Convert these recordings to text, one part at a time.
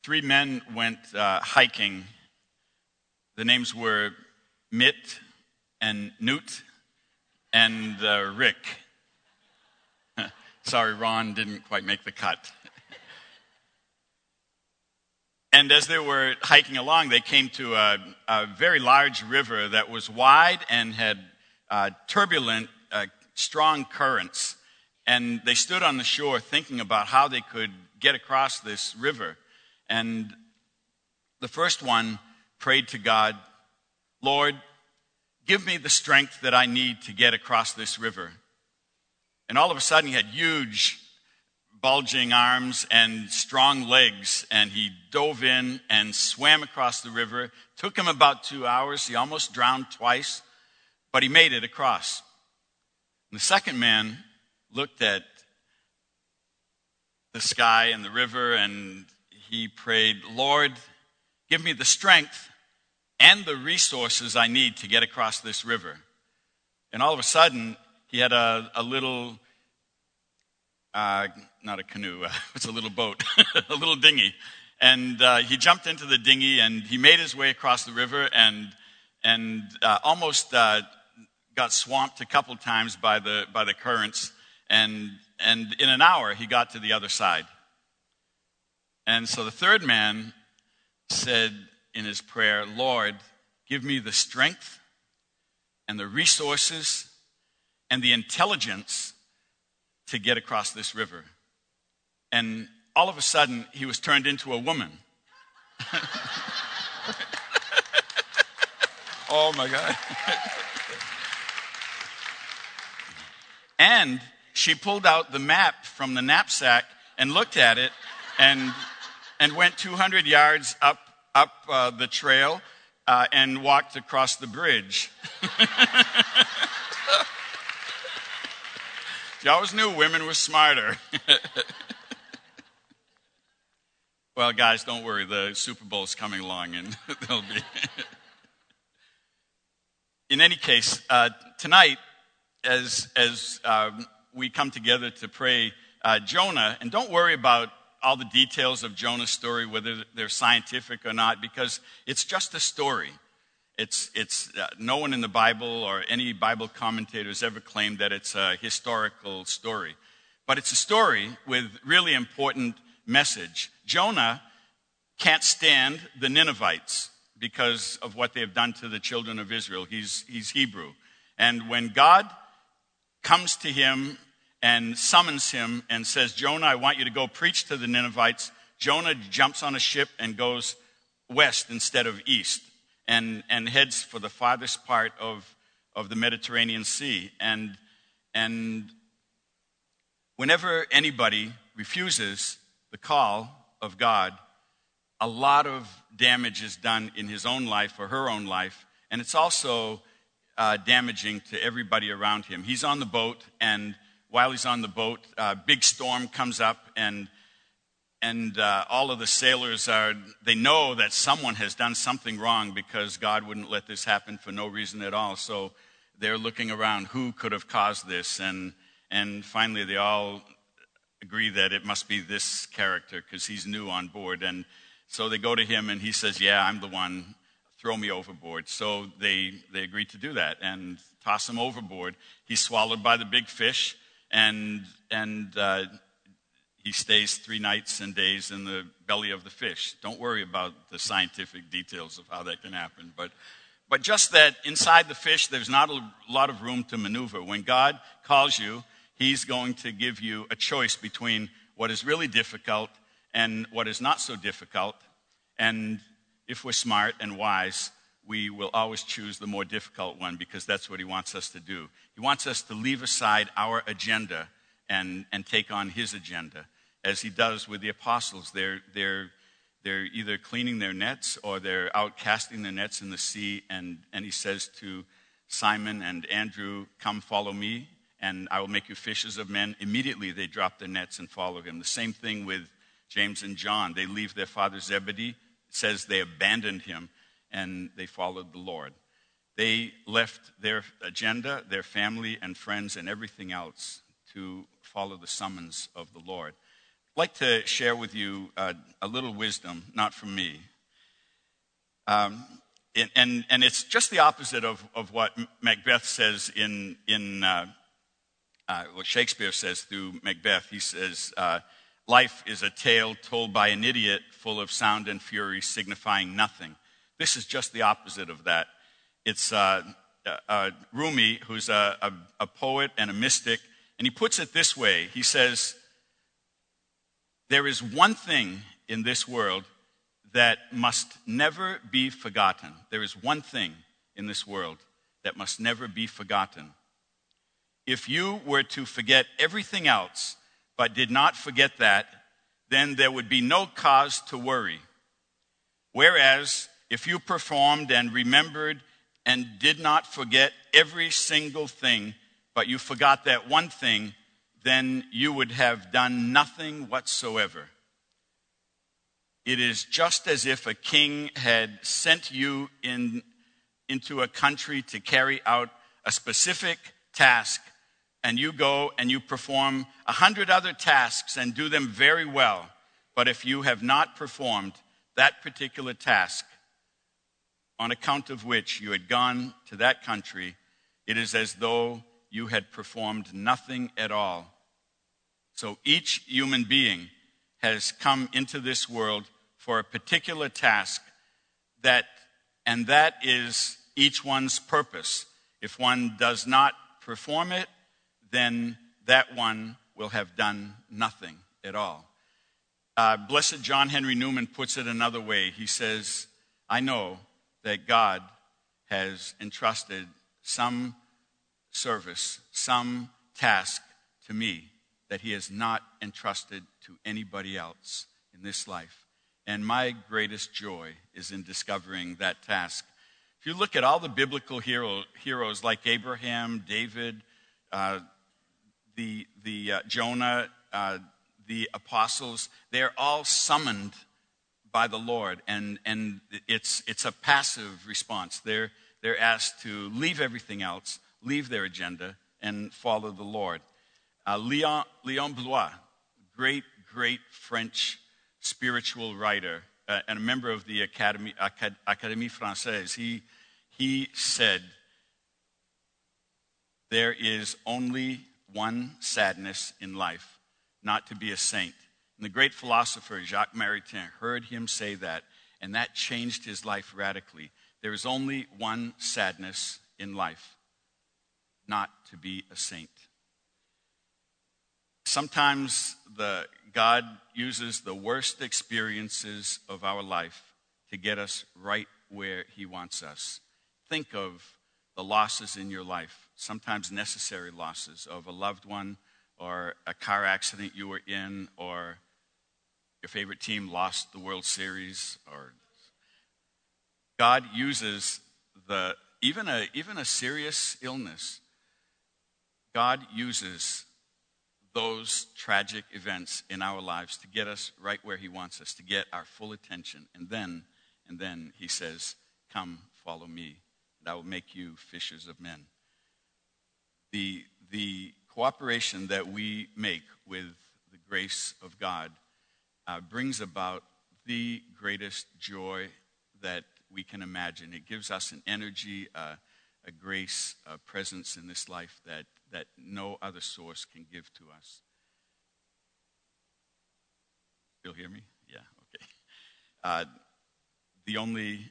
Three men went hiking. The names were Mitt and Newt and Rick. Sorry, Ron didn't quite make the cut. And as they were hiking along, they came to a very large river that was wide and had turbulent, strong currents. And they stood on the shore thinking about how they could get across this river. And the first one prayed to God, "Lord, give me the strength that I need to get across this river." And all of a sudden he had huge, bulging arms and strong legs, and he dove in and swam across the river. Took him about 2 hours. He almost drowned twice, but he made it across. And the second man looked at the sky and the river, and he prayed, "Lord, give me the strength and the resources I need to get across this river." And all of a sudden, he had a little, not a canoe, it's a little boat, a little dinghy. And he jumped into the dinghy, and he made his way across the river and almost got swamped a couple times by the currents. And in an hour, he got to the other side. And so the third man said in his prayer, "Lord, give me the strength and the resources and the intelligence to get across this river." And all of a sudden, he was turned into a woman. Oh my God. And she pulled out the map from the knapsack and looked at it and went 200 yards up the trail and walked across the bridge. She always knew women were smarter. Well, guys, don't worry. The Super Bowl's coming along, and there'll be. In any case, tonight, as we come together to pray Jonah, and don't worry about all the details of Jonah's story, whether they're scientific or not, because it's just a story. It's no one in the Bible or any Bible commentators ever claimed that it's a historical story. But it's a story with really important message. Jonah can't stand the Ninevites because of what they have done to the children of Israel. He's Hebrew. And when God comes to him and summons him and says, "Jonah, I want you to go preach to the Ninevites," Jonah jumps on a ship and goes west instead of east and heads for the farthest part of the Mediterranean Sea. And whenever anybody refuses the call of God, a lot of damage is done in his own life or her own life, and it's also damaging to everybody around him. He's on the boat, and while he's on the boat, a big storm comes up, and all of the sailors they know that someone has done something wrong because God wouldn't let this happen for no reason at all. So they're looking around, who could have caused this? And finally they all agree that it must be this character because he's new on board. And so they go to him, and he says, "Yeah, I'm the one. Throw me overboard." So they agree to do that and toss him overboard. He's swallowed by the big fish, and he stays 3 nights and days in the belly of the fish. Don't worry about the scientific details of how that can happen. But just that inside the fish, there's not a lot of room to maneuver. When God calls you, he's going to give you a choice between what is really difficult and what is not so difficult. And if we're smart and wise, we will always choose the more difficult one because that's what he wants us to do. He wants us to leave aside our agenda and take on his agenda, as he does with the apostles. They're either cleaning their nets or they're out casting their nets in the sea, and he says to Simon and Andrew, "Come follow me, and I will make you fishers of men." Immediately they drop their nets and follow him. The same thing with James and John. They leave their father Zebedee. It says they abandoned him, and they followed the Lord. They left their agenda, their family and friends and everything else to follow the summons of the Lord. I'd like to share with you a little wisdom, not from me. And it's just the opposite of what Macbeth says in what Shakespeare says through Macbeth. He says, life is a tale told by an idiot, full of sound and fury, signifying nothing. This is just the opposite of that. It's Rumi, who's a poet and a mystic, and he puts it this way. He says, there is one thing in this world that must never be forgotten. There is one thing in this world that must never be forgotten. If you were to forget everything else, but did not forget that, then there would be no cause to worry. Whereas, if you performed and remembered and did not forget every single thing, but you forgot that one thing, then you would have done nothing whatsoever. It is just as if a king had sent you into a country to carry out a specific task, and you go and you perform 100 other tasks and do them very well. But if you have not performed that particular task, on account of which you had gone to that country, it is as though you had performed nothing at all. So each human being has come into this world for a particular task, and that is each one's purpose. If one does not perform it, then that one will have done nothing at all. Blessed John Henry Newman puts it another way. He says, I know that God has entrusted some service, some task to me that he has not entrusted to anybody else in this life. And my greatest joy is in discovering that task. If you look at all the biblical heroes like Abraham, David, Jonah, the apostles, they're all summoned by the Lord, and it's a passive response. They're asked to leave everything else, leave their agenda, and follow the Lord. Leon Blois, great French spiritual writer and a member of the Académie Française, he said, there is only one sadness in life, not to be a saint. And the great philosopher Jacques Maritain heard him say that, and that changed his life radically. There is only one sadness in life, not to be a saint. Sometimes God uses the worst experiences of our life to get us right where he wants us. Think of the losses in your life, sometimes necessary losses of a loved one or a car accident you were in, or your favorite team lost the World Series. Or God uses even a serious illness. God uses those tragic events in our lives to get us right where he wants us, to get our full attention. And then he says, come, follow me, and I will make you fishers of men. The cooperation that we make with the grace of God brings about the greatest joy that we can imagine. It gives us an energy, a grace, a presence in this life that no other source can give to us. Still hear me? Yeah, okay. The only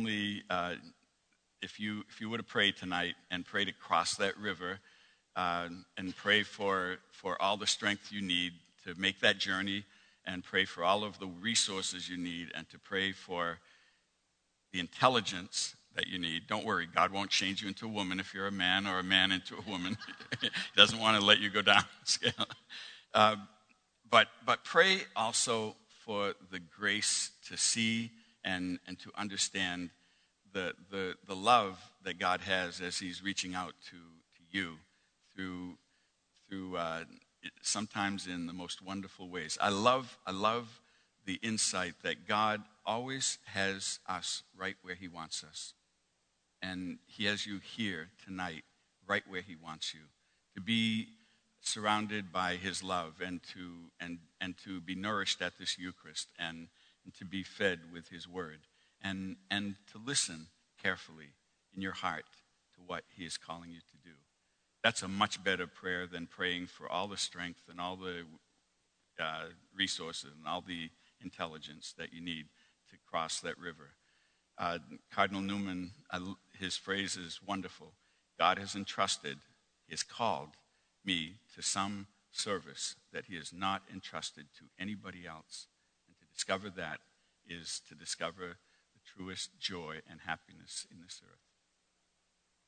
if you were to pray tonight and pray to cross that river and pray for all the strength you need to make that journey, and pray for all of the resources you need, and to pray for the intelligence that you need. Don't worry, God won't change you into a woman if you're a man, or a man into a woman. He doesn't want to let you go down the scale. But pray also for the grace to see and to understand the love that God has as he's reaching out to you through sometimes in the most wonderful ways. I love the insight that God always has us right where he wants us. And he has you here tonight, right where he wants you, to be surrounded by his love, and to be nourished at this Eucharist, and to be fed with his word, and to listen carefully in your heart to what he is calling you to do. That's a much better prayer than praying for all the strength and all the resources and all the intelligence that you need to cross that river. Cardinal Newman, his phrase is wonderful. God has entrusted, he has called me to some service that he has not entrusted to anybody else. And to discover that is to discover the truest joy and happiness in this earth.